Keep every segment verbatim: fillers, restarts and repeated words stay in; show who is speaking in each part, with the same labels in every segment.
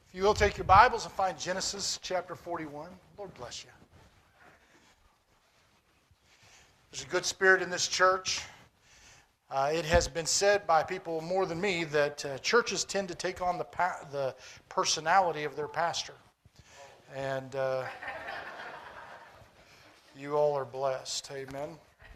Speaker 1: If you will take your Bibles and find Genesis chapter forty-one. Lord bless you. There's a good spirit in this church. Uh, it has been said by people more than me that uh, churches tend to take on the pa- the personality of their pastor. And uh, you all are blessed. Amen. Amen.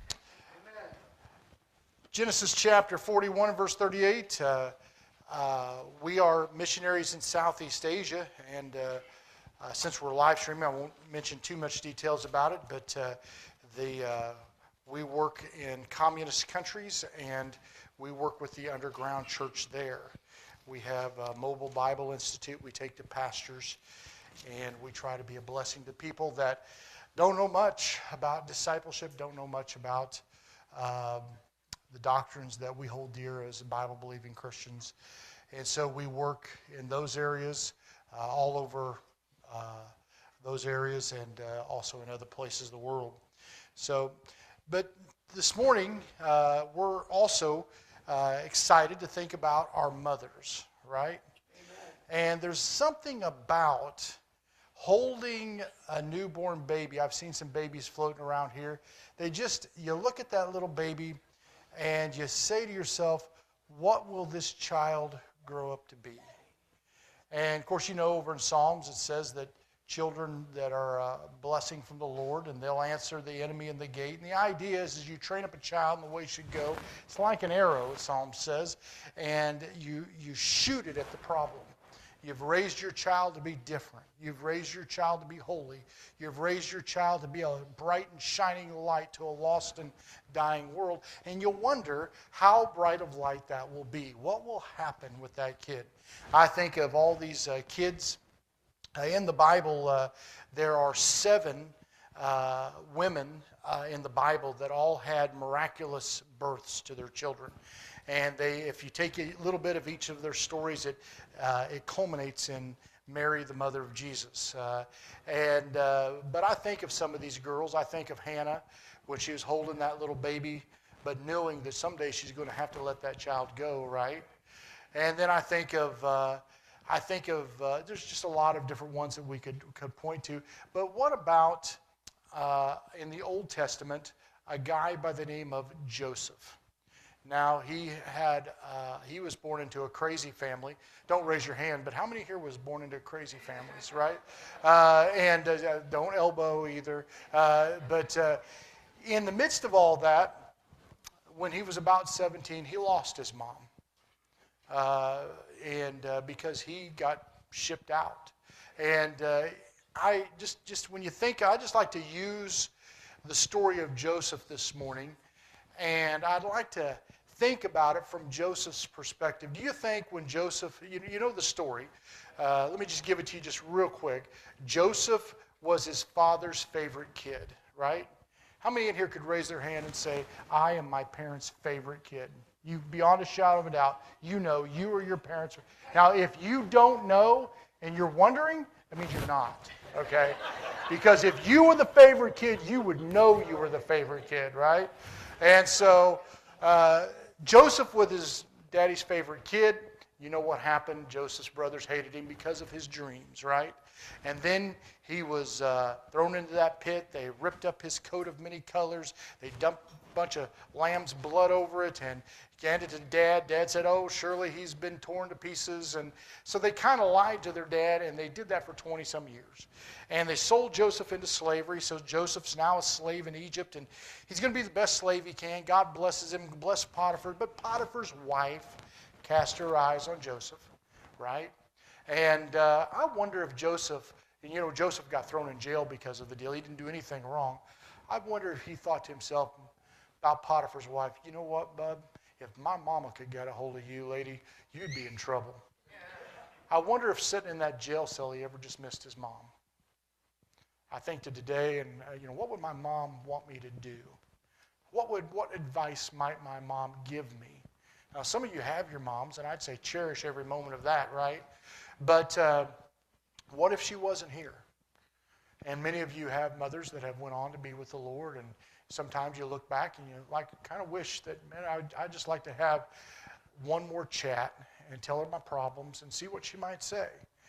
Speaker 1: Genesis chapter forty-one, verse thirty-eight. Uh, uh, we are missionaries in Southeast Asia, and uh, uh, since we're live streaming, I won't mention too much details about it, but uh, the uh, we work in communist countries, and we work with the underground church there. We have a mobile Bible institute we take to pastors, and we try to be a blessing to people that don't know much about discipleship, don't know much about um, the doctrines that we hold dear as Bible-believing Christians. And so we work in those areas, uh, all over uh, those areas, and uh, also in other places of the world. So, but this morning, uh, we're also uh, excited to think about our mothers, right? Amen. And there's something about holding a newborn baby. I've seen some babies floating around here. They just, you look at that little baby and you say to yourself, what will this child grow up to be? And of course, you know, over in Psalms it says that children that are a blessing from the Lord, and they'll answer the enemy in the gate. And the idea is, is you train up a child in the way he should go. It's like an arrow, Psalm says, and you you shoot it at the problem. You've raised your child to be different. You've raised your child to be holy. You've raised your child to be a bright and shining light to a lost and dying world. And you'll wonder how bright of light that will be. What will happen with that kid? I think of all these uh, kids. Uh, in the Bible, uh, there are seven uh, women uh, in the Bible that all had miraculous births to their children. And they, if you take a little bit of each of their stories, it uh, it culminates in Mary, the mother of Jesus. Uh, and uh, but I think of some of these girls. I think of Hannah when she was holding that little baby, but knowing that someday she's going to have to let that child go, right? And then I think of uh, I think of uh, there's just a lot of different ones that we could could point to. But what about uh, in the Old Testament, a guy by the name of Joseph? Now, he had uh, he was born into a crazy family. Don't raise your hand, but how many here was born into crazy families, right? Uh, and uh, don't elbow either. Uh, but uh, in the midst of all that, when he was about seventeen, he lost his mom. Uh, and uh, because he got shipped out. And uh, I just, just when you think, I just like to use the story of Joseph this morning, and I'd like to think about it from Joseph's perspective. Do you think when Joseph, you, you know the story, uh, let me just give it to you just real quick. Joseph was his father's favorite kid, right? How many in here could raise their hand and say, I am my parents' favorite kid? You, beyond a shadow of a doubt, you know you or your parents. Now, if you don't know and you're wondering, that means you're not, okay? Because if you were the favorite kid, you would know you were the favorite kid, right? And so uh, Joseph was his daddy's favorite kid. You know what happened? Joseph's brothers hated him because of his dreams, right? And then he was uh, thrown into that pit. They ripped up his coat of many colors. They dumped a bunch of lamb's blood over it and handed it to Dad. Dad said, oh, surely he's been torn to pieces. And so they kind of lied to their dad, and they did that for twenty-some years. And they sold Joseph into slavery, so Joseph's now a slave in Egypt, and he's going to be the best slave he can. God blesses him, bless Potiphar. But Potiphar's wife cast her eyes on Joseph, right? And uh, I wonder if Joseph, and you know, Joseph got thrown in jail because of the deal. He didn't do anything wrong. I wonder if he thought to himself about Potiphar's wife, you know what, bub? If my mama could get a hold of you, lady, you'd be in trouble. I wonder if sitting in that jail cell he ever just missed his mom. I think to today, and uh, you know, what would my mom want me to do? What would what advice might my mom give me? Now, some of you have your moms, and I'd say cherish every moment of that, right? But uh, what if she wasn't here? And many of you have mothers that have went on to be with the Lord, and sometimes you look back and you like kind of wish that, man, I I'd just like to have one more chat and tell her my problems and see what she might say.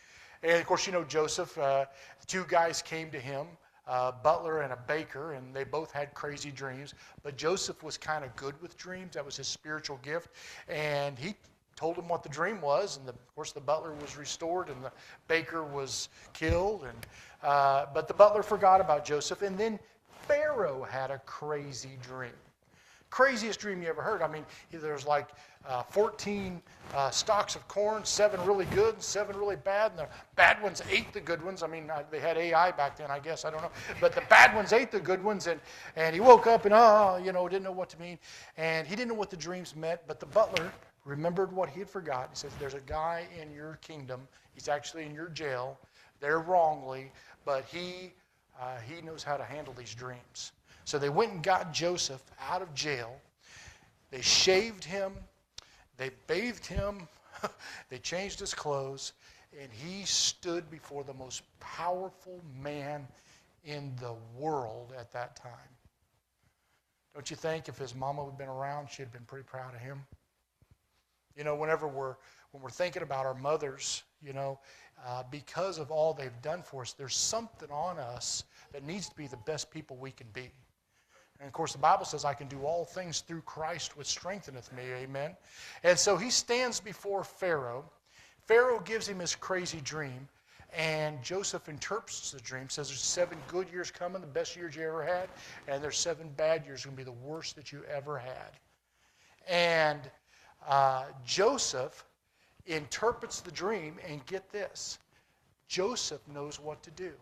Speaker 1: And of course, you know Joseph, uh, two guys came to him, a butler and a baker, and they both had crazy dreams. But Joseph was kind of good with dreams. That was his spiritual gift. And he told him what the dream was. And the, of course, the butler was restored and the baker was killed. And uh, But the butler forgot about Joseph. And then Pharaoh had a crazy dream. Craziest dream you ever heard. I mean, there's like uh, fourteen uh, stalks of corn, seven really good and seven really bad, and the bad ones ate the good ones. I mean, uh, they had A I back then, I guess, I don't know. But the bad ones ate the good ones, and, and he woke up and, oh, you know, didn't know what to mean. And he didn't know what the dreams meant, but the butler remembered what he had forgotten. He says, there's a guy in your kingdom. He's actually in your jail. There wrongly, but he uh, he knows how to handle these dreams. So they went and got Joseph out of jail. They shaved him. They bathed him. They changed his clothes. And he stood before the most powerful man in the world at that time. Don't you think if his mama had been around, she'd have been pretty proud of him? You know, whenever we're, when we're thinking about our mothers, you know, uh, because of all they've done for us, there's something on us that needs to be the best people we can be. And, of course, the Bible says, I can do all things through Christ which strengtheneth me, amen? And so he stands before Pharaoh. Pharaoh gives him his crazy dream, and Joseph interprets the dream, says there's seven good years coming, the best years you ever had, and there's seven bad years going to be the worst that you ever had. And uh, Joseph interprets the dream, and get this, Joseph knows what to do.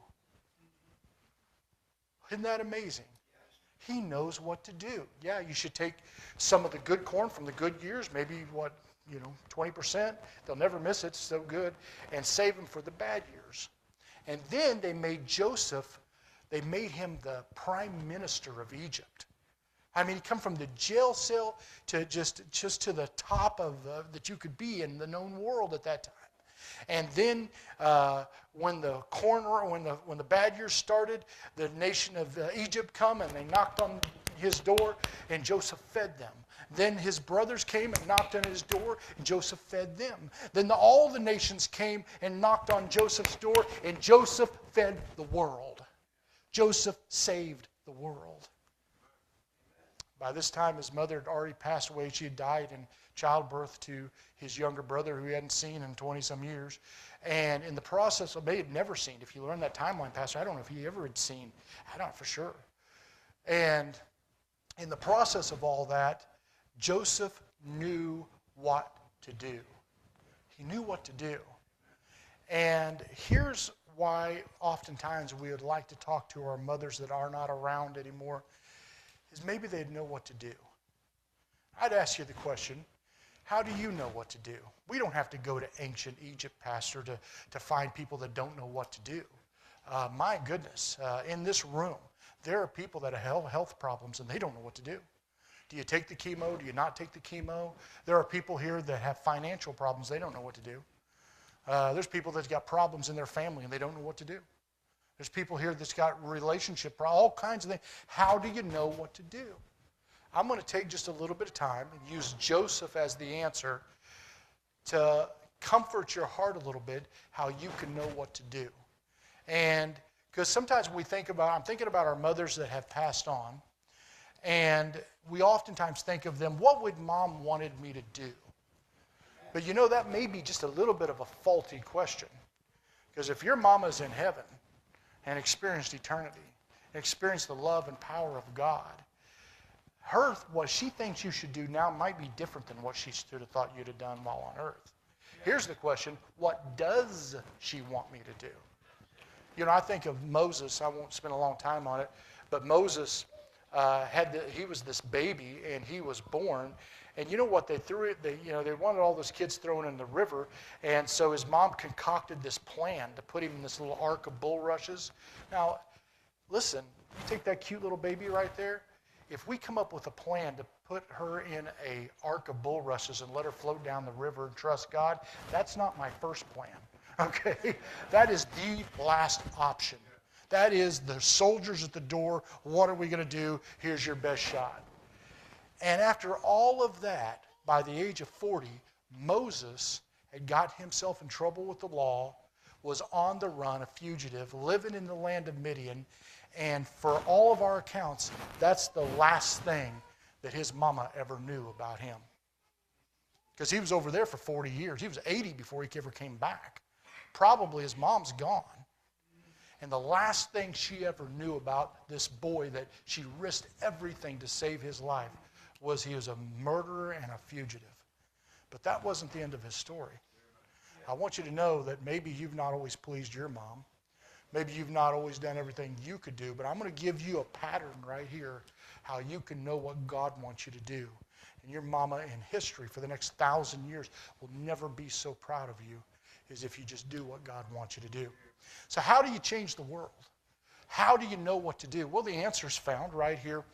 Speaker 1: Isn't that amazing? He knows what to do. Yeah, you should take some of the good corn from the good years, maybe what, you know, twenty percent. They'll never miss it, it's so good, and save them for the bad years. And then they made Joseph, they made him the prime minister of Egypt. I mean, he come from the jail cell to just, just to the top of uh, that you could be in the known world at that time. And then uh, when the corn, when the when the bad years started, the nation of uh, Egypt come and they knocked on his door, and Joseph fed them. Then his brothers came and knocked on his door, and Joseph fed them. Then the, all the nations came and knocked on Joseph's door, and Joseph fed the world. Joseph saved the world. By this time, his mother had already passed away. She had died in childbirth to his younger brother who he hadn't seen in twenty-some years. And in the process, of, they had never seen. If you learn that timeline, Pastor, I don't know if he ever had seen. I don't know for sure. And in the process of all that, Joseph knew what to do. He knew what to do. And here's why oftentimes we would like to talk to our mothers that are not around anymore, is maybe they'd know what to do. I'd ask you the question, how do you know what to do? We don't have to go to ancient Egypt, Pastor, to, to find people that don't know what to do. Uh, my goodness, uh, in this room, there are people that have health problems and they don't know what to do. Do you take the chemo? Do you not take the chemo? There are people here that have financial problems. They don't know what to do. Uh, there's people that's got problems in their family and they don't know what to do. There's people here that's got relationship problems, all kinds of things. How do you know what to do? I'm going to take just a little bit of time and use Joseph as the answer to comfort your heart a little bit how you can know what to do. And because sometimes we think about, I'm thinking about our mothers that have passed on, and we oftentimes think of them, what would mom wanted me to do? But you know, that may be just a little bit of a faulty question. Because if your mama's in heaven and experienced eternity, experienced the love and power of God, her, what she thinks you should do now might be different than what she should have thought you'd have done while on earth. Here's the question, what does she want me to do? You know, I think of Moses. I won't spend a long time on it, but Moses uh, had the, he was this baby, and he was born. And you know what? They threw it. They, you know, they wanted all those kids thrown in the river, and so his mom concocted this plan to put him in this little ark of bulrushes. Now, listen. You take that cute little baby right there. If we come up with a plan to put her in a ark of bulrushes and let her float down the river and trust God, that's not my first plan. Okay? That is the last option. That is the soldiers at the door. What are we going to do? Here's your best shot. And after all of that, by the age of forty, Moses had got himself in trouble with the law, was on the run, a fugitive, living in the land of Midian. And for all of our accounts, that's the last thing that his mama ever knew about him. Because he was over there for forty years. He was eighty before he ever came back. Probably his mom's gone. And the last thing she ever knew about this boy that she risked everything to save his life was he was a murderer and a fugitive. But that wasn't the end of his story. I want you to know that maybe you've not always pleased your mom. Maybe you've not always done everything you could do, but I'm going to give you a pattern right here how you can know what God wants you to do. And your mama in history for the next thousand years will never be so proud of you as if you just do what God wants you to do. So how do you change the world? How do you know what to do? Well, the answer is found right here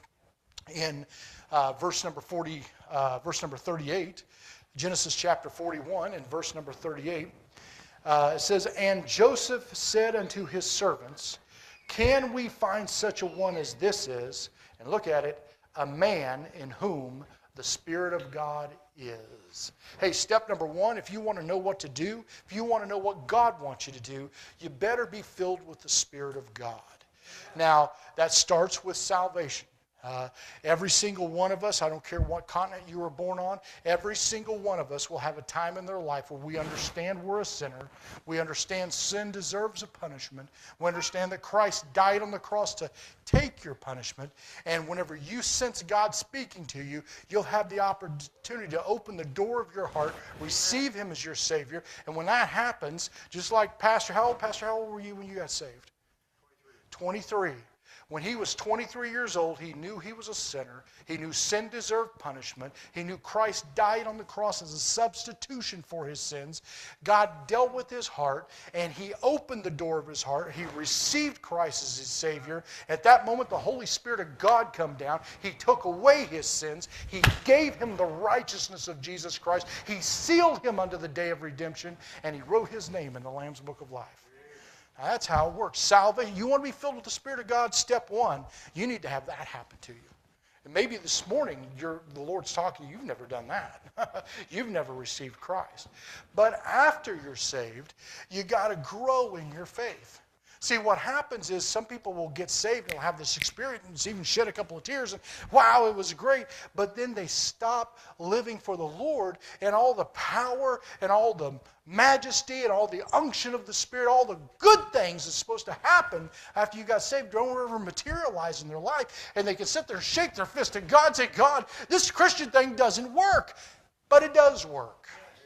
Speaker 1: in uh, verse number forty, uh, verse number thirty-eight, Genesis chapter forty-one and verse number thirty-eight. Uh, it says, "And Joseph said unto his servants, Can we find such a one as this is?" And look at it, "a man in whom the Spirit of God is." Hey, step number one, if you want to know what to do, if you want to know what God wants you to do, you better be filled with the Spirit of God. Now, that starts with salvation. Uh, every single one of us, I don't care what continent you were born on, every single one of us will have a time in their life where we understand we're a sinner. We understand sin deserves a punishment. We understand that Christ died on the cross to take your punishment. And whenever you sense God speaking to you, you'll have the opportunity to open the door of your heart, receive Him as your Savior. And when that happens, just like Pastor, how old, Pastor, how old were you when you got saved? twenty-three. When he was twenty-three years old, he knew he was a sinner. He knew sin deserved punishment. He knew Christ died on the cross as a substitution for his sins. God dealt with his heart, and he opened the door of his heart. He received Christ as his Savior. At that moment, the Holy Spirit of God come down. He took away his sins. He gave him the righteousness of Jesus Christ. He sealed him unto the day of redemption, and he wrote his name in the Lamb's Book of Life. Now, that's how it works. Salvation, you want to be filled with the Spirit of God, step one, you need to have that happen to you. And maybe this morning you're, the Lord's talking to you, you've never done that. You've never received Christ. But after you're saved, you got to grow in your faith. See, what happens is some people will get saved and they'll have this experience, even shed a couple of tears, and wow, it was great. But then they stop living for the Lord, and all the power and all the majesty and all the unction of the Spirit, all the good things that's supposed to happen after you got saved don't ever materialize in their life. And they can sit there and shake their fist at God and say, God, this Christian thing doesn't work. But it does work.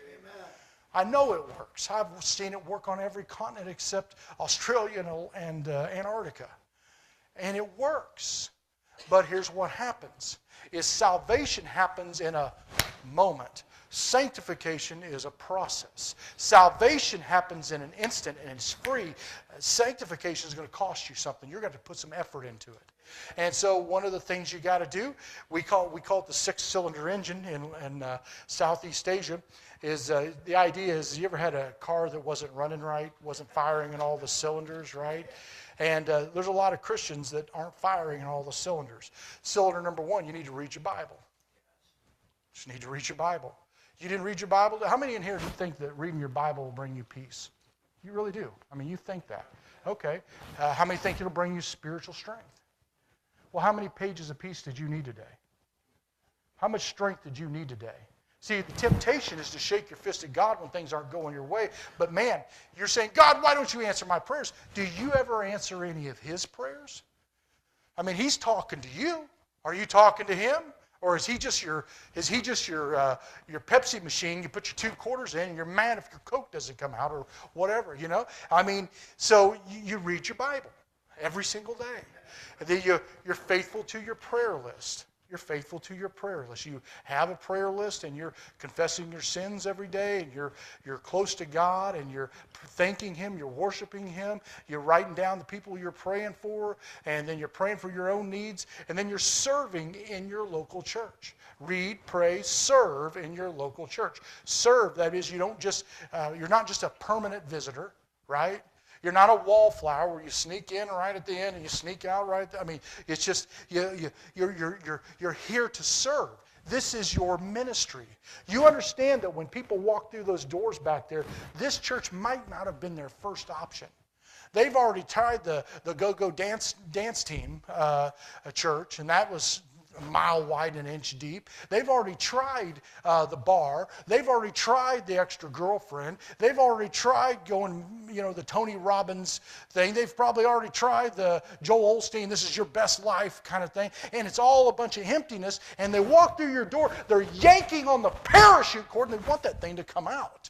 Speaker 1: I know it works. I've seen it work on every continent except Australia and uh, Antarctica. And it works. But here's what happens. Is salvation happens in a moment. Sanctification is a process. Salvation happens in an instant and it's free. Sanctification is going to cost you something. You're going to put some effort into it. And so one of the things you got to do, we call we call it the six-cylinder engine in, in uh, Southeast Asia, is uh, the idea is you ever had a car that wasn't running right, wasn't firing in all the cylinders, right? And uh, there's a lot of Christians that aren't firing in all the cylinders. Cylinder number one, you need to read your Bible. You just need to read your Bible. You didn't read your Bible? How many in here do you think that reading your Bible will bring you peace? You really do. I mean, you think that. Okay. Uh, how many think it'll bring you spiritual strength? Well, how many pages of peace did you need today? How much strength did you need today? See, the temptation is to shake your fist at God when things aren't going your way. But man, you're saying, God, why don't you answer my prayers? Do you ever answer any of His prayers? I mean, He's talking to you. Are you talking to Him? Or is he just your is he just your uh, your Pepsi machine? You put your two quarters in, and you're mad if your Coke doesn't come out or whatever, you know? I mean, so you, you read your Bible every single day. And then you, you're faithful to your prayer list. You're faithful to your prayer list. You have a prayer list and you're confessing your sins every day and you're you're close to God and you're thanking Him, you're worshiping Him, you're writing down the people you're praying for, and then you're praying for your own needs, and then you're serving in your local church. Read, pray, serve in your local church. Serve, that is, you don't just uh, you're not just a permanent visitor, right? You're not a wallflower where you sneak in right at the end and you sneak out right at the, I mean, it's just you, you, you're, you're, you're, you're here to serve. This is your ministry. You understand that when people walk through those doors back there, this church might not have been their first option. They've already tried the, the go-go dance dance team, uh, a church, and that was a mile wide and an inch deep. They've already tried uh, the bar. They've already tried the extra girlfriend. They've already tried going, you know, the Tony Robbins thing. They've probably already tried the Joel Osteen, this is your best life kind of thing. And it's all a bunch of emptiness. And they walk through your door. They're yanking on the parachute cord, and they want that thing to come out.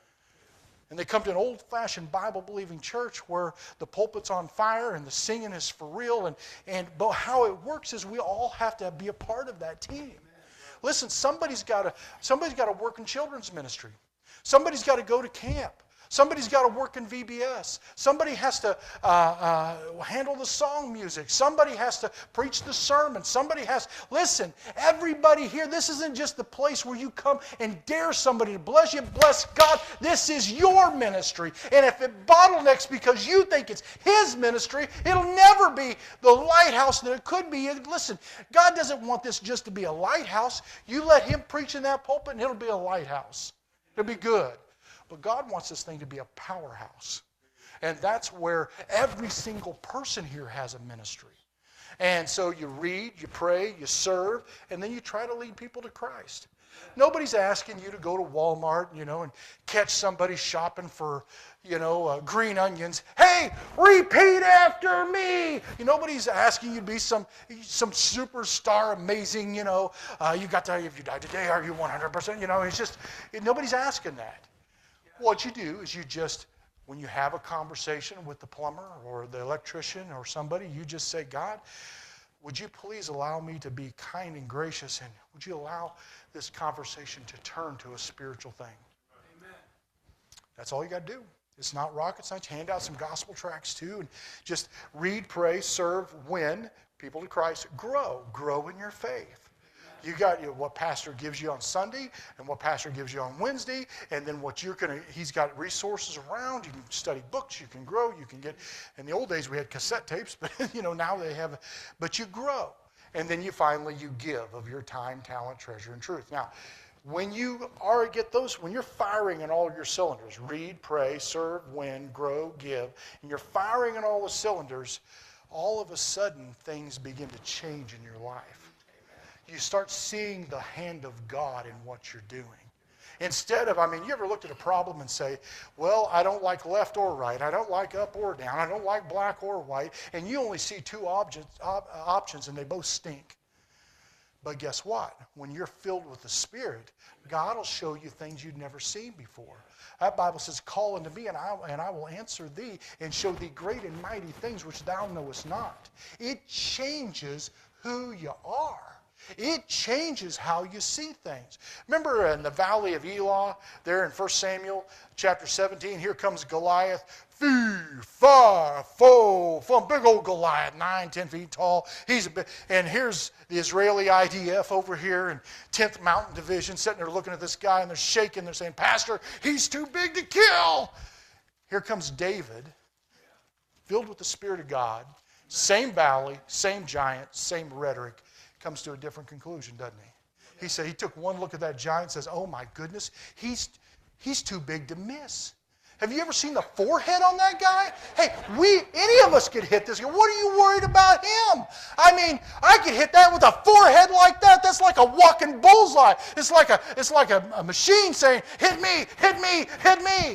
Speaker 1: And they come to an old-fashioned Bible-believing church where the pulpit's on fire and the singing is for real. And, and but how it works is we all have to be a part of that team. Listen, somebody's got to somebody's got to work in children's ministry. Somebody's got to go to camp. Somebody's got to work in V B S. Somebody has to uh, uh, handle the song music. Somebody has to preach the sermon. Somebody has... Listen, everybody here, this isn't just the place where you come and dare somebody to bless you. Bless God. This is your ministry. And if it bottlenecks because you think it's His ministry, it'll never be the lighthouse that it could be. Listen, God doesn't want this just to be a lighthouse. You let Him preach in that pulpit and it'll be a lighthouse. It'll be good. But God wants this thing to be a powerhouse. And that's where every single person here has a ministry. And so you read, you pray, you serve, and then you try to lead people to Christ. Nobody's asking you to go to Walmart, you know, and catch somebody shopping for, you know, uh, green onions. Hey, repeat after me. You know, nobody's asking you to be some some superstar, amazing, you know. Uh, you got to, if you died today, are you one hundred percent? You know, it's just, nobody's asking that. What you do is you just, when you have a conversation with the plumber or the electrician or somebody, you just say, God, would you please allow me to be kind and gracious, and would you allow this conversation to turn to a spiritual thing? Amen. That's all you got to do. It's not rocket science. Hand out some gospel tracts too, and just read, pray, serve, win people to Christ. Grow. Grow in your faith. You got you know, what pastor gives you on Sunday and what pastor gives you on Wednesday, and then what you're going to, he's got resources around. You can study books, you can grow, you can get, in the old days we had cassette tapes, but you know, now they have, but you grow. And then you finally, you give of your time, talent, treasure, and truth. Now, when you are, get those, when you're firing on all your cylinders, read, pray, serve, win, grow, give, and you're firing on all the cylinders, all of a sudden things begin to change in your life. You start seeing the hand of God in what you're doing. Instead of, I mean, you ever looked at a problem and say, well, I don't like left or right. I don't like up or down. I don't like black or white. And you only see two objects, op, options, and they both stink. But guess what? When you're filled with the Spirit, God will show you things you'd never seen before. That Bible says, call unto me, and I, and I will answer thee, and show thee great and mighty things which thou knowest not. It changes who you are. It changes how you see things. Remember in the valley of Elah, there in First Samuel chapter seventeen, here comes Goliath. Fee, fa, fo, fum, big old Goliath, nine, ten feet tall. He's a big, and here's the Israeli I D F over here in tenth Mountain Division, sitting there looking at this guy, and they're shaking. They're saying, Pastor, he's too big to kill. Here comes David, filled with the Spirit of God. Same valley, same giant, same rhetoric. Comes to a different conclusion, doesn't he? He said he took one look at that giant and says, oh my goodness, he's, he's too big to miss. Have you ever seen the forehead on that guy? Hey, we, any of us could hit this guy. What are you worried about him? I mean, I could hit that with a forehead like that. That's like a walking bullseye. It's like a, it's like a, a machine saying, hit me, hit me, hit me.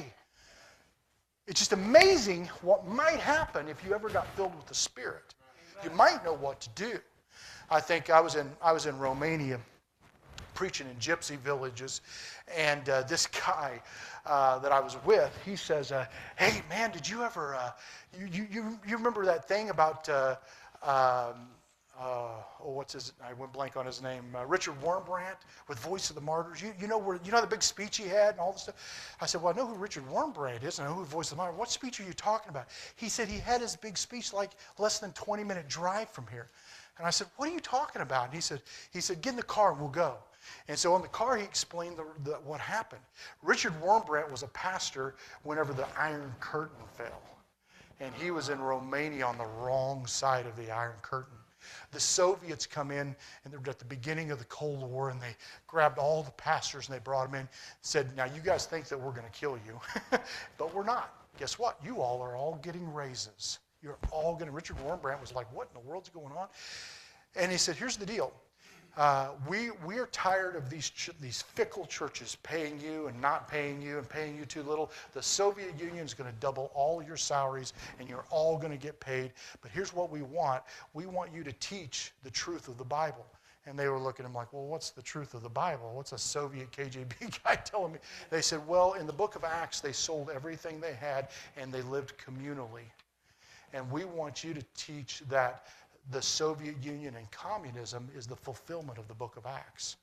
Speaker 1: It's just amazing what might happen if you ever got filled with the Spirit. You might know what to do. I think I was in I was in Romania preaching in gypsy villages, and uh, this guy uh, that I was with, he says, uh, "Hey man, did you ever uh, you, you you remember that thing about uh, um, uh, oh what's his I went blank on his name uh, Richard Wurmbrand with Voice of the Martyrs? You you know where you know the big speech he had and all this stuff." I said, "Well, I know who Richard Wurmbrand is, and I know who Voice of the Martyrs. What speech are you talking about?" He said he had his big speech like less than twenty minute drive from here. And I said, what are you talking about? And he said, he said, get in the car and we'll go. And so in the car, he explained the, the, what happened. Richard Wurmbrand was a pastor whenever the Iron Curtain fell. And he was in Romania on the wrong side of the Iron Curtain. The Soviets come in, and they're at the beginning of the Cold War, and they grabbed all the pastors, and they brought them in and said, now you guys think that we're going to kill you, but we're not. Guess what? You all are all getting raises. You're all going to, Richard Wurmbrand was like, what in the world's going on? And he said, here's the deal. Uh, we we are tired of these ch- these fickle churches paying you and not paying you and paying you too little. The Soviet Union is going to double all your salaries, and you're all going to get paid. But here's what we want. We want you to teach the truth of the Bible. And they were looking at him like, well, what's the truth of the Bible? What's a Soviet K G B guy telling me? They said, well, in the book of Acts, they sold everything they had, and they lived communally. And we want you to teach that the Soviet Union and communism is the fulfillment of the book of Acts.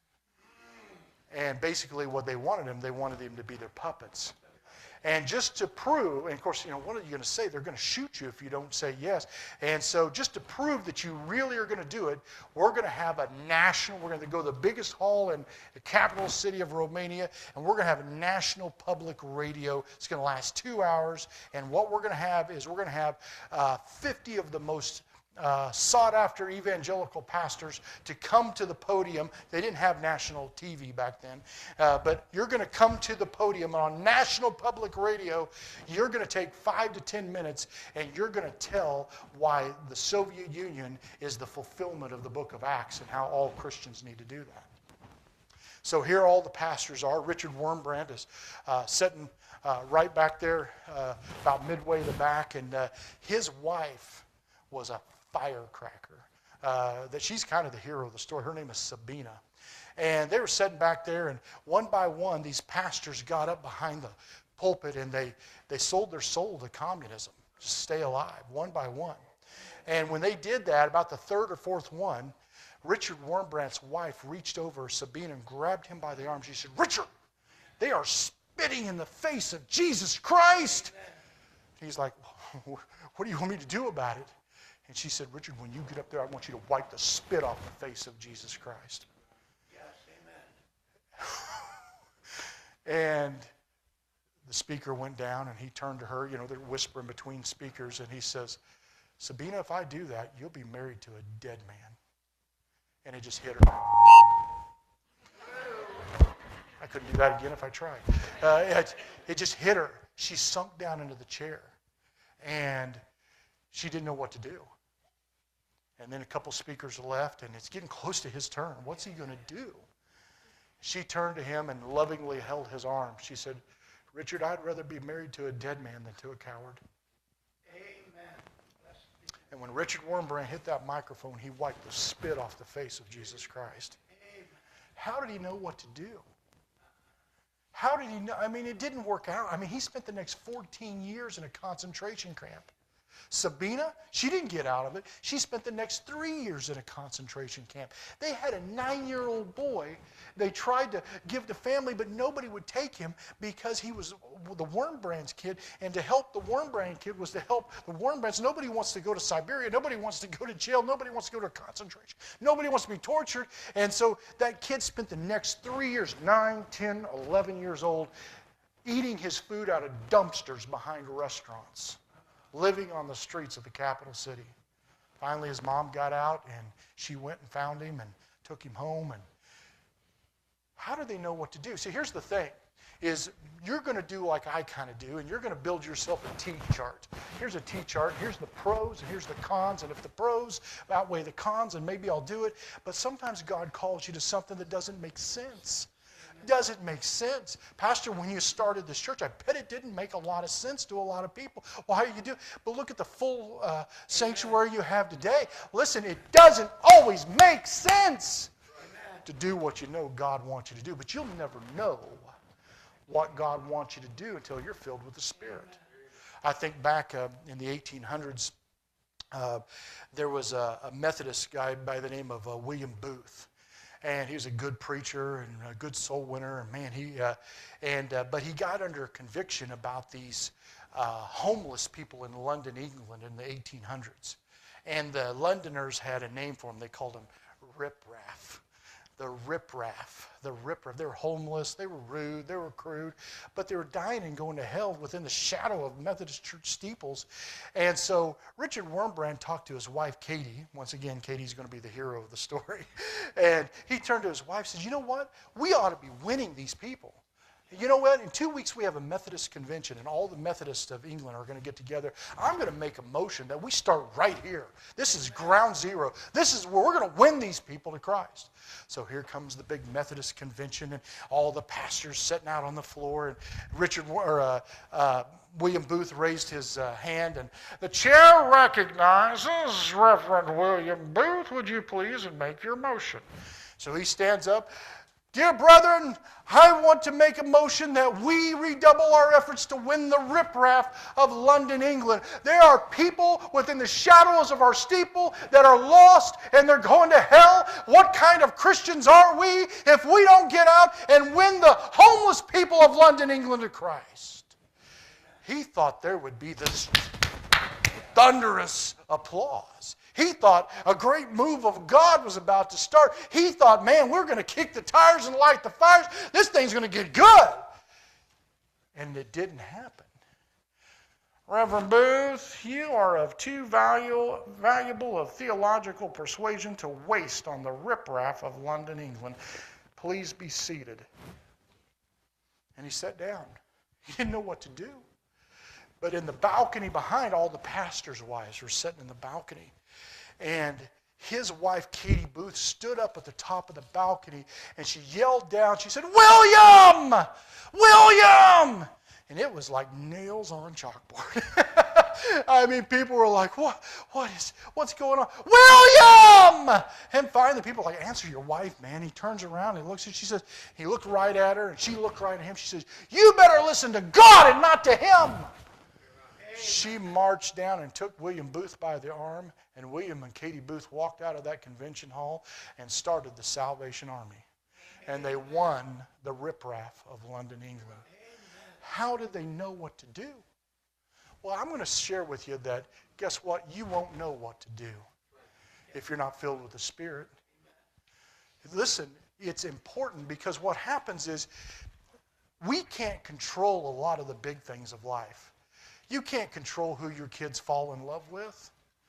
Speaker 1: And basically what they wanted him, they wanted him to be their puppets. And just to prove, and of course, you know, what are you going to say? They're going to shoot you if you don't say yes. And so just to prove that you really are going to do it, we're going to have a national, we're going to go to the biggest hall in the capital city of Romania, and we're going to have a national public radio. It's going to last two hours. And what we're going to have is we're going to have uh, fifty of the most Uh, sought after evangelical pastors to come to the podium. They didn't have national T V back then, uh, but you're going to come to the podium on national public radio. You're going to take five to ten minutes, and you're going to tell why the Soviet Union is the fulfillment of the book of Acts and how all Christians need to do that. So here all the pastors are. Richard Wurmbrand is uh, sitting uh, right back there, uh, about midway to the back, and uh, his wife was a firecracker. Uh, that she's kind of the hero of the story. Her name is Sabina. And they were sitting back there, and one by one, these pastors got up behind the pulpit, and they, they sold their soul to communism to stay alive, one by one. And when they did that, about the third or fourth one, Richard Wurmbrand's wife reached over Sabina and grabbed him by the arm. She said, Richard, they are spitting in the face of Jesus Christ. He's like, what do you want me to do about it? And she said, Richard, when you get up there, I want you to wipe the spit off the face of Jesus Christ.
Speaker 2: Yes, amen.
Speaker 1: And the speaker went down, and he turned to her. You know, they're whispering between speakers, and he says, Sabina, if I do that, you'll be married to a dead man. And it just hit her. I couldn't do that again if I tried. Uh, it, it just hit her. She sunk down into the chair, and she didn't know what to do. And then a couple speakers left, and it's getting close to his turn. What's he going to do? She turned to him and lovingly held his arm. She said, Richard, I'd rather be married to a dead man than to a coward.
Speaker 2: Amen.
Speaker 1: And when Richard Wurmbrand hit that microphone, he wiped the spit off the face of Jesus Christ.
Speaker 2: Amen.
Speaker 1: How did he know what to do? How did he know? I mean, it didn't work out. I mean, he spent the next fourteen years in a concentration camp. Sabina, she didn't get out of it. She spent the next three years in a concentration camp. They had a nine-year-old boy they tried to give to family, but nobody would take him because he was the Wurmbrand's kid, and to help the Wurmbrand kid was to help the Wurmbrands. Nobody wants to go to Siberia. Nobody wants to go to jail. Nobody wants to go to concentration. Nobody wants to be tortured. And so that kid spent the next three years, nine, ten, eleven years old, eating his food out of dumpsters behind restaurants, living on the streets of the capital city. Finally, his mom got out, and she went and found him and took him home. And how do they know what to do? See, here's the thing, is you're going to do like I kind of do, and you're going to build yourself a T-chart. Here's a T-chart. Here's the pros, and here's the cons. And if the pros outweigh the cons, then maybe I'll do it. But sometimes God calls you to something that doesn't make sense. Doesn't make sense. Pastor, when you started this church, I bet it didn't make a lot of sense to a lot of people. Well, how do you do? But look at the full uh, sanctuary you have today. Listen, it doesn't always make sense to do what you know God wants you to do. But you'll never know what God wants you to do until you're filled with the Spirit. I think back uh, in the eighteen hundreds, uh, there was a, a Methodist guy by the name of uh, William Booth. And he was a good preacher and a good soul winner. And man, he uh, and uh, but he got under conviction about these uh, homeless people in London, England, in the eighteen hundreds. And the Londoners had a name for them. They called them riprap. the riprap, the riprap. They were homeless, they were rude, they were crude, but they were dying and going to hell within the shadow of Methodist church steeples. And so Richard Wurmbrand talked to his wife, Katie. Once again, Katie's going to be the hero of the story. And he turned to his wife and said, you know what? We ought to be winning these people. You know what? In two weeks, we have a Methodist convention, and all the Methodists of England are going to get together. I'm going to make a motion that we start right here. This is ground zero. This is where we're going to win these people to Christ. So here comes the big Methodist convention, and all the pastors sitting out on the floor. And Richard or uh, uh, William Booth raised his uh, hand, and the chair recognizes Reverend William Booth. Would you please and make your motion? So he stands up. Dear brethren, I want to make a motion that we redouble our efforts to win the riprap of London, England. There are people within the shadows of our steeple that are lost and they're going to hell. What kind of Christians are we if we don't get out and win the homeless people of London, England to Christ? He thought there would be this thunderous applause. He thought a great move of God was about to start. He thought, man, we're going to kick the tires and light the fires. This thing's going to get good. And it didn't happen. Reverend Booth, you are of too valuable, valuable of theological persuasion to waste on the riprap of London, England. Please be seated. And he sat down. He didn't know what to do. But in the balcony behind, all the pastors' wives were sitting in the balcony. And his wife, Katie Booth, stood up at the top of the balcony and she yelled down. She said, William! William! And it was like nails on chalkboard. I mean, people were like, what, what is, what's going on? William! And finally, people were like, answer your wife, man. He turns around and he looks at her. She says, he looked right at her and she looked right at him. She says, you better listen to God and not to him. She marched down and took William Booth by the arm, and William and Katie Booth walked out of that convention hall and started the Salvation Army. And they won the riprap of London, England. How did they know what to do? Well, I'm going to share with you that, guess what? You won't know what to do if you're not filled with the Spirit. Listen, it's important because what happens is we can't control a lot of the big things of life. You can't control who your kids fall in love with.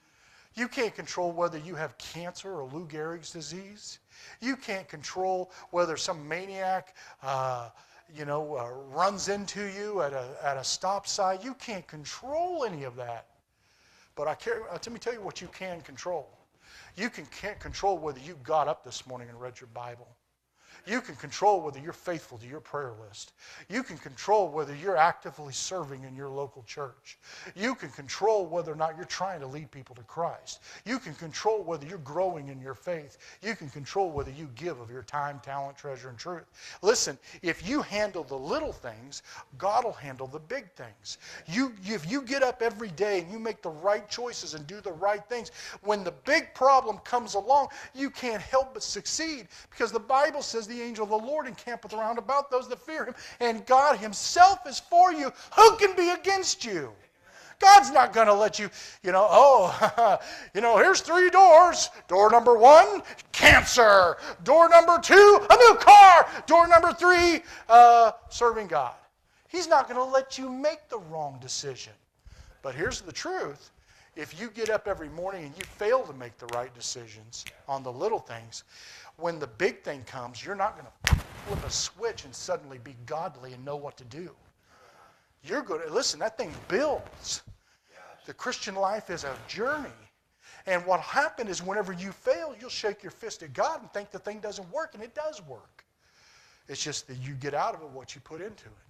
Speaker 1: You can't control whether you have cancer or Lou Gehrig's disease. You can't control whether some maniac, uh, you know, uh, runs into you at a at a stop sign. You can't control any of that. But I care, uh, let me tell you what you can control. You can can't control whether you got up this morning and read your Bible. You can control whether you're faithful to your prayer list. You can control whether you're actively serving in your local church. You can control whether or not you're trying to lead people to Christ. You can control whether you're growing in your faith. You can control whether you give of your time, talent, treasure, and truth. Listen, if you handle the little things, God will handle the big things. You, if you get up every day and you make the right choices and do the right things, when the big problem comes along, you can't help but succeed because the Bible says the angel of the Lord encampeth around about those that fear him, and God himself is for you. Who can be against you? God's not going to let you, you know, oh, you know, here's three doors. Door number one, cancer. Door number two, a new car. Door number three, uh, serving God. He's not going to let you make the wrong decision. But here's the truth. If you get up every morning and you fail to make the right decisions on the little things, when the big thing comes, you're not going to flip a switch and suddenly be godly and know what to do. You're going to, listen, that thing builds. The Christian life is a journey. And what happened is whenever you fail, you'll shake your fist at God and think the thing doesn't work, and it does work. It's just that you get out of it what you put into it.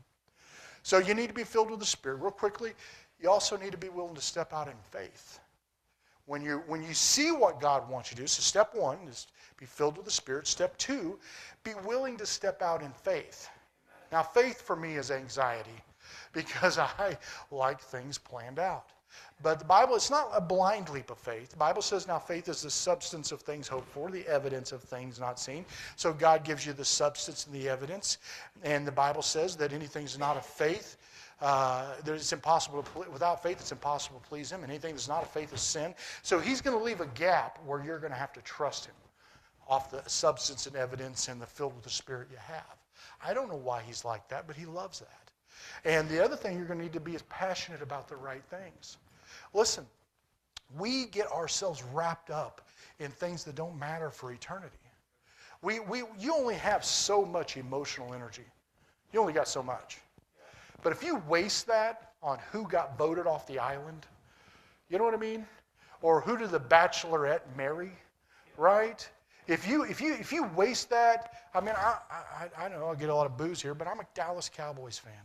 Speaker 1: So you need to be filled with the Spirit. Real quickly, you also need to be willing to step out in faith. When you when you see what God wants you to do, so step one is be filled with the Spirit. Step two, be willing to step out in faith. Now, faith for me is anxiety because I like things planned out. But the Bible, it's not a blind leap of faith. The Bible says now faith is the substance of things hoped for, the evidence of things not seen. So God gives you the substance and the evidence. And the Bible says that anything's not of faith, uh, that it's impossible to, without faith, it's impossible to please him. And anything that's not of faith is sin. So he's going to leave a gap where you're going to have to trust him. off the substance and evidence and the filled with the Spirit you have. I don't know why he's like that, but he loves that. And the other thing you're going to need to be is passionate about the right things. Listen, we get ourselves wrapped up in things that don't matter for eternity. We, we, you only have so much emotional energy. You only got so much. But if you waste that on who got voted off the island, you know what I mean? Or who did the bachelorette marry, right? If you if you if you waste that, I mean, I I, I know I get a lot of boos here, but I'm a Dallas Cowboys fan,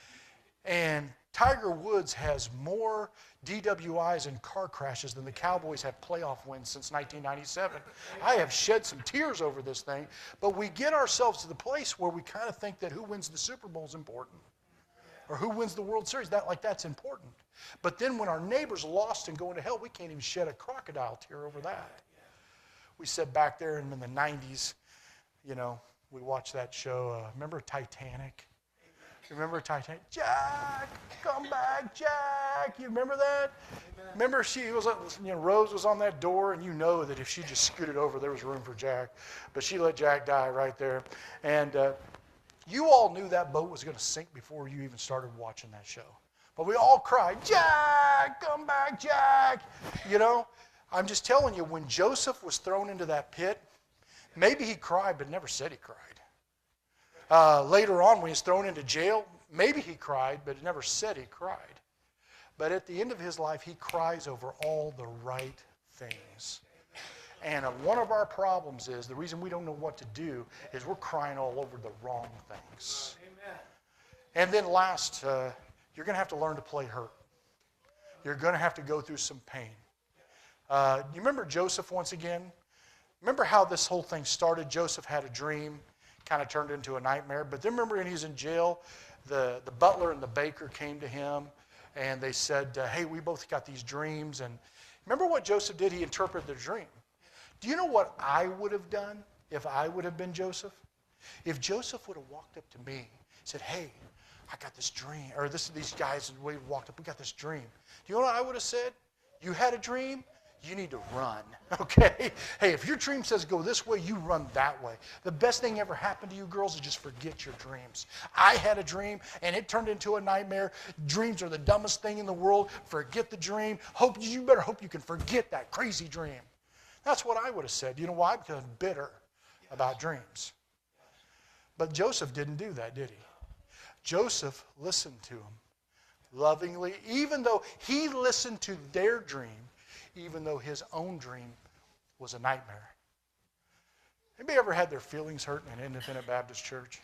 Speaker 1: and Tiger Woods has more D W Is and car crashes than the Cowboys have playoff wins since nineteen ninety-seven. I have shed some tears over this thing, but we get ourselves to the place where we kind of think that who wins the Super Bowl is important, or who wins the World Series, that like that's important. But then when our neighbor's lost and going to hell, we can't even shed a crocodile tear over that. We said back there in the nineties, you know, we watched that show. Uh, remember Titanic? Remember Titanic? Jack, come back, Jack. You remember that? Amen. Remember she was, you know, Rose was on that door, and you know that if she just scooted over, there was room for Jack. But she let Jack die right there. And uh, you all knew that boat was going to sink before you even started watching that show. But we all cried, Jack, come back, Jack. You know, I'm just telling you, when Joseph was thrown into that pit, maybe he cried, but never said he cried. Uh, later on, when he's thrown into jail, maybe he cried, but never said he cried. But at the end of his life, he cries over all the right things. And uh, one of our problems is, the reason we don't know what to do, is we're crying all over the wrong things. Amen. And then last, uh, you're going to have to learn to play hurt. You're going to have to go through some pain. Uh, you remember Joseph once again? Remember how this whole thing started? Joseph had a dream, kind of turned into a nightmare. But then remember when he was in jail, the, the butler and the baker came to him, and they said, uh, hey, we both got these dreams. And remember what Joseph did? He interpreted the dream. Do you know what I would have done if I would have been Joseph? If Joseph would have walked up to me and said, hey, I got this dream, or this, these guys, we walked up, we got this dream. Do you know what I would have said? You had a dream? You need to run, okay? Hey, if your dream says go this way, you run that way. The best thing ever happened to you girls is just forget your dreams. I had a dream, and it turned into a nightmare. Dreams are the dumbest thing in the world. Forget the dream. Hope You better hope you can forget that crazy dream. That's what I would have said. You know why? Because I'm bitter about dreams. But Joseph didn't do that, did he? Joseph listened to him lovingly, even though he listened to their dream, even though his own dream was a nightmare. Anybody ever had their feelings hurt in an independent Baptist church?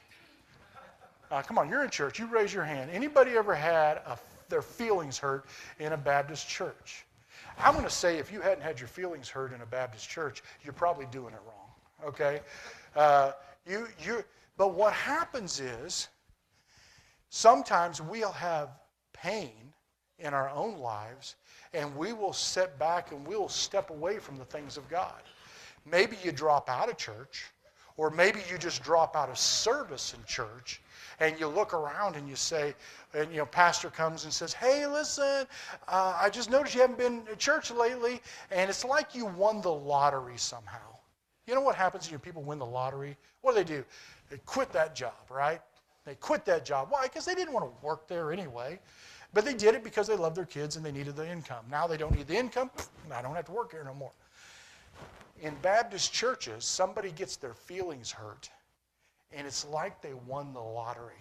Speaker 1: Uh, come on, you're in church. You raise your hand. Anybody ever had a, their feelings hurt in a Baptist church? I'm going to say if you hadn't had your feelings hurt in a Baptist church, you're probably doing it wrong, okay? Uh, you, you, but what happens is sometimes we'll have pain in our own lives, and we will sit back and we'll step away from the things of God. Maybe you drop out of church, or maybe you just drop out of service in church, and you look around and you say, and you know, pastor comes and says, hey, listen, uh, I just noticed you haven't been to church lately, and it's like you won the lottery somehow. You know what happens when people win the lottery? What do they do? They quit that job, right? They quit that job. Why? Because they didn't want to work there anyway. But they did it because they loved their kids and they needed the income. Now they don't need the income. I don't have to work here no more. In Baptist churches, somebody gets their feelings hurt, and it's like they won the lottery.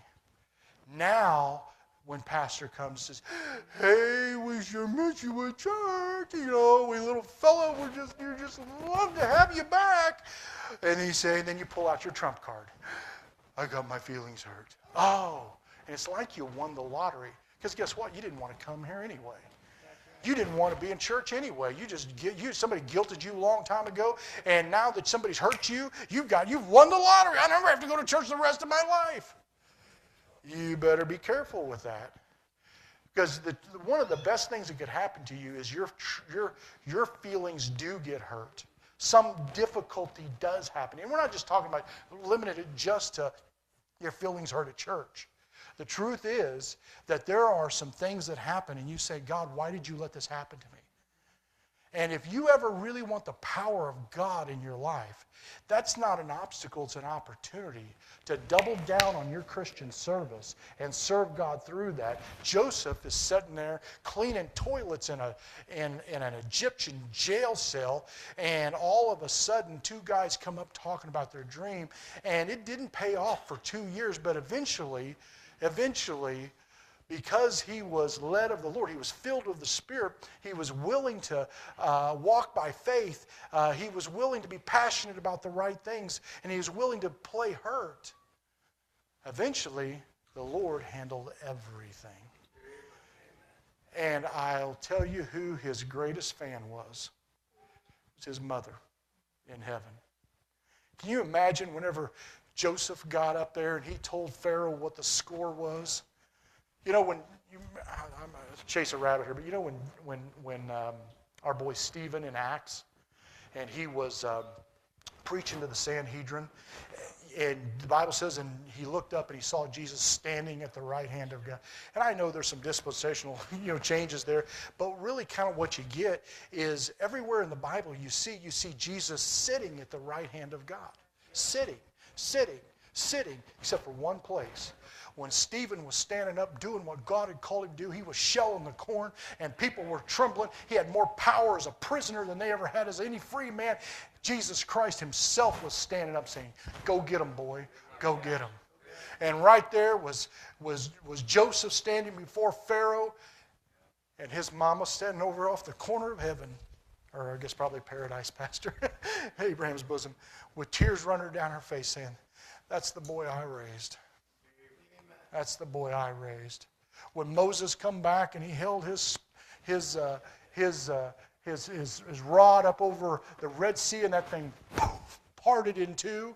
Speaker 1: Now, when pastor comes and says, hey, we sure miss you at church. You know, we little fellow, we're just, you just love to have you back. And he say, and then you pull out your trump card. I got my feelings hurt. Oh, and it's like you won the lottery. Because guess what? You didn't want to come here anyway. You didn't want to be in church anyway. You just you somebody guilted you a long time ago, and now that somebody's hurt you, you've got you've won the lottery. I never have to go to church the rest of my life. You better be careful with that, because the, one of the best things that could happen to you is your your your feelings do get hurt. Some difficulty does happen, and we're not just talking about limited it just to your feelings hurt at church. The truth is that there are some things that happen and you say, God, why did you let this happen to me? And if you ever really want the power of God in your life, that's not an obstacle, it's an opportunity to double down on your Christian service and serve God through that. Joseph is sitting there cleaning toilets in, a, in, in an Egyptian jail cell, and all of a sudden two guys come up talking about their dream, and it didn't pay off for two years, but eventually, eventually, because he was led of the Lord, he was filled with the Spirit, he was willing to uh, walk by faith, uh, he was willing to be passionate about the right things, and he was willing to play hurt. Eventually, the Lord handled everything. And I'll tell you who his greatest fan was. It was his mother in heaven. Can you imagine whenever Joseph got up there and he told Pharaoh what the score was? You know, when you, I'm going to chase a rabbit here, but you know when when when um, our boy Stephen in Acts, and he was um, preaching to the Sanhedrin, and the Bible says, and he looked up and he saw Jesus standing at the right hand of God. And I know there's some dispensational, you know, changes there, but really kind of what you get is everywhere in the Bible you see you see Jesus sitting at the right hand of God, sitting, sitting, sitting, except for one place. When Stephen was standing up doing what God had called him to do, he was shelling the corn and people were trembling. He had more power as a prisoner than they ever had as any free man. Jesus Christ himself was standing up saying, "Go get him, boy. Go get him." And right there was, was, was Joseph standing before Pharaoh and his mama standing over off the corner of heaven, or I guess probably paradise, Pastor, Abraham's bosom, with tears running down her face saying, "That's the boy I raised. That's the boy I raised." When Moses come back and he held his his uh, his, uh, his his his rod up over the Red Sea and that thing poof, parted in two,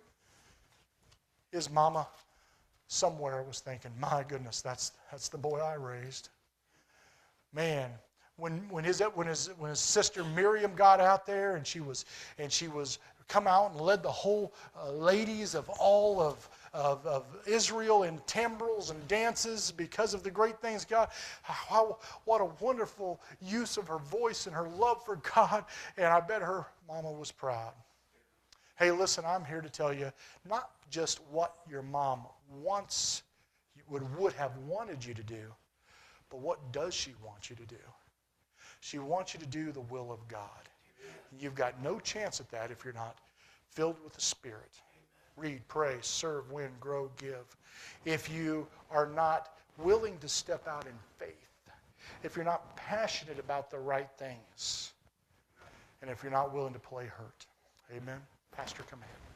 Speaker 1: his mama somewhere was thinking, "My goodness, that's that's the boy I raised." Man, when when his when his when his sister Miriam got out there and she was and she was come out and led the whole uh, ladies of all of Of, of Israel in timbrels and dances because of the great things God, how, what a wonderful use of her voice and her love for God, and I bet her mama was proud. Hey, listen, I'm here to tell you, not just what your mom wants, would, would have wanted you to do, but what does she want you to do? She wants you to do the will of God. You've got no chance at that if you're not filled with the Spirit. Read, pray, serve, win, grow, give. If you are not willing to step out in faith, if you're not passionate about the right things, and if you're not willing to play hurt. Amen? Pastor, come ahead.